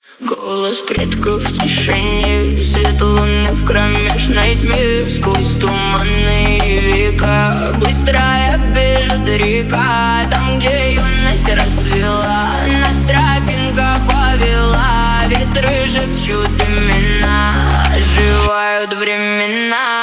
Голос предков в тишине, свет луны в кромешной тьме. Сквозь туманные века быстрая бежит река. Там, где юность расцвела, нас тропинка повела. Ветры шепчут имена, оживают времена.